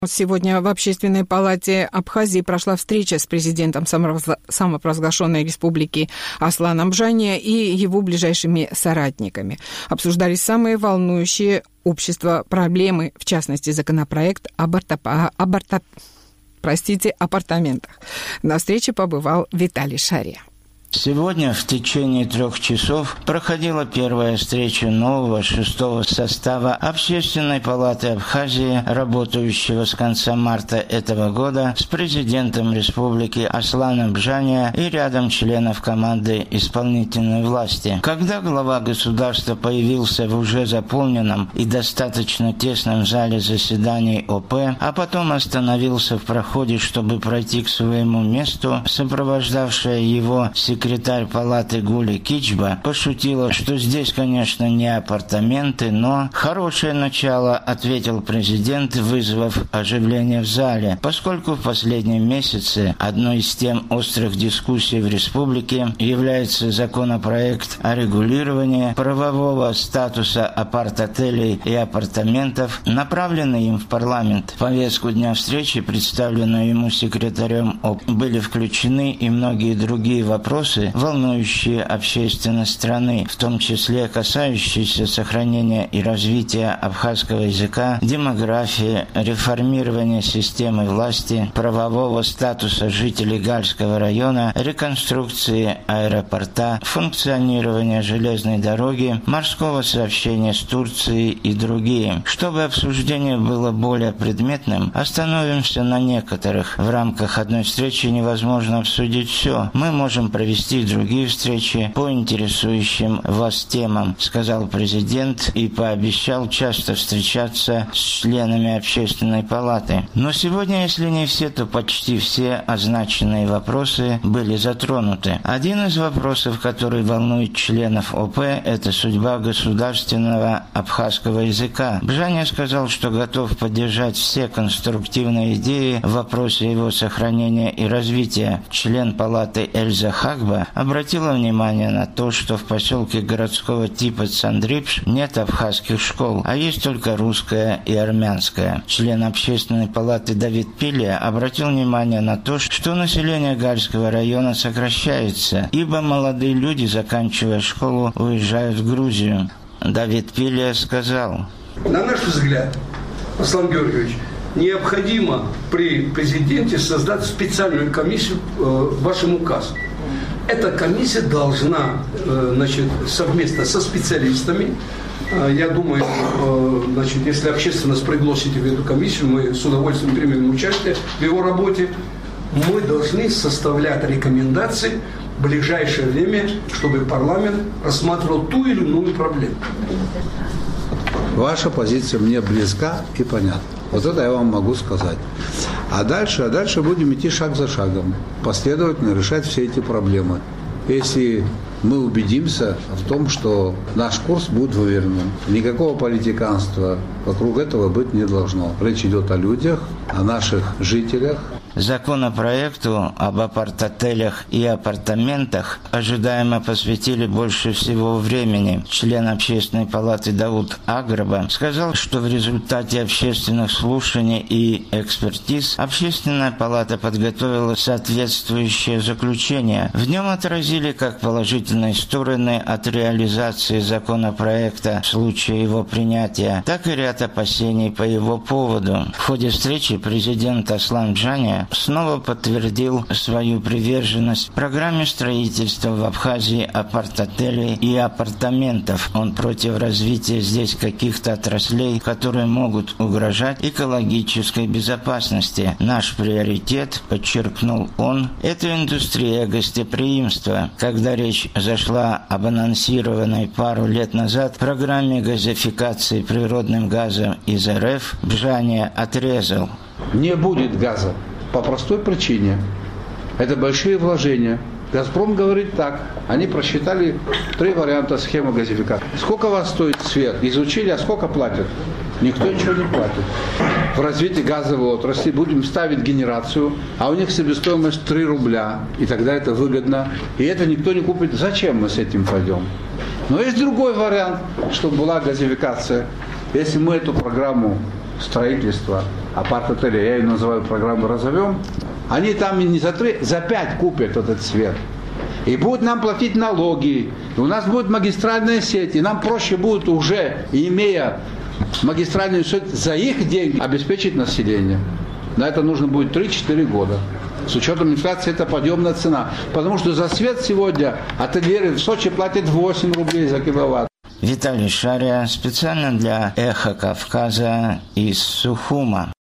Сегодня в Общественной палате Абхазии прошла встреча с президентом самопровозглашенной республики Асланом Бжания и его ближайшими соратниками. Обсуждались самые волнующие общество проблемы, в частности, законопроект об апартаментах. На встрече побывал Виталий Шария. Сегодня в течение 3 часов проходила первая встреча нового 6-го состава Общественной палаты Абхазии, работающего с конца марта этого года, с президентом республики Асланом Бжания и рядом членов команды исполнительной власти. Когда глава государства появился в уже заполненном и достаточно тесном зале заседаний ОП, а потом остановился в проходе, чтобы пройти к своему месту, сопровождавшая его секретарь палаты Гули Кичба пошутила, что здесь, конечно, не апартаменты, но хорошее начало, ответил президент, вызвав оживление в зале, поскольку в последнем месяце одной из тем острых дискуссий в республике является законопроект о регулировании правового статуса апарт-отелей и апартаментов, направленный им в парламент. В повестку дня встречи, представленную ему секретарем ОП, были включены и многие другие вопросы, волнующие общественность страны, в том числе касающиеся сохранения и развития абхазского языка, демографии, реформирования системы власти, правового статуса жителей Гальского района, реконструкции аэропорта, функционирования железной дороги, морского сообщения с Турцией и другие. Чтобы обсуждение было более предметным, остановимся на некоторых. В рамках одной встречи невозможно обсудить все. Мы можем провести другие встречи по интересующим вас темам, сказал президент и пообещал часто встречаться с членами Общественной палаты. Но сегодня, если не все, то почти все означенные вопросы были затронуты. Один из вопросов, который волнует членов ОП, это судьба государственного абхазского языка. Бжания сказал, что готов поддержать все конструктивные идеи в вопросе его сохранения и развития. Член палаты Эльза Хагба обратила внимание на то, что в поселке городского типа Цандрипш нет абхазских школ, а есть только русская и армянская. Член Общественной палаты Давид Пилия обратил внимание на то, что население Гальского района сокращается, ибо молодые люди, заканчивая школу, уезжают в Грузию. Давид Пилия сказал: на наш взгляд, Аслан Георгиевич, необходимо при президенте создать специальную комиссию вашим указом. Эта комиссия должна, совместно со специалистами, я думаю, если общественность пригласите в эту комиссию, мы с удовольствием примем участие в его работе. Мы должны составлять рекомендации в ближайшее время, чтобы парламент рассматривал ту или иную проблему. Ваша позиция мне близка и понятна. Вот это я вам могу сказать. А дальше будем идти шаг за шагом, последовательно решать все эти проблемы. Если мы убедимся в том, что наш курс будет выверенным, никакого политиканства вокруг этого быть не должно. Речь идет о людях, о наших жителях. Законопроекту об апарт-отелях и апартаментах ожидаемо посвятили больше всего времени. Член Общественной палаты Дауд Аграба сказал, что в результате общественных слушаний и экспертиз Общественная палата подготовила соответствующее заключение. В нем отразили как положительные стороны от реализации законопроекта в случае его принятия, так и ряд опасений по его поводу. В ходе встречи президент Аслан Бжания снова подтвердил свою приверженность программе строительства в Абхазии апарт-отелей и апартаментов. Он против развития здесь каких-то отраслей, которые могут угрожать экологической безопасности. Наш приоритет, подчеркнул он, это индустрия гостеприимства. Когда речь зашла об анонсированной пару лет назад программе газификации природным газом из РФ, Бжания отрезал: не будет газа. По простой причине. Это большие вложения. «Газпром» говорит так. Они просчитали 3 варианта схемы газификации. Сколько у вас стоит свет? Изучили, а сколько платят? Никто ничего не платит. В развитии газовой отрасли будем ставить генерацию, а у них себестоимость 3 рубля. И тогда это выгодно. И это никто не купит. Зачем мы с этим пойдем? Но есть другой вариант, чтобы была газификация. Если мы эту программу строительства апарт-отеля, я ее называю программу «Разовьем», они там не за 3, за 5 купят этот свет. И будут нам платить налоги, и у нас будет магистральная сеть, и нам проще будет уже, имея магистральную сеть, за их деньги обеспечить население. На это нужно будет 3-4 года. С учетом инфляции это подъемная цена. Потому что за свет сегодня ательеры в Сочи платят 8 рублей за киловатт. Виталий Шария специально для «Эхо Кавказа» из Сухума.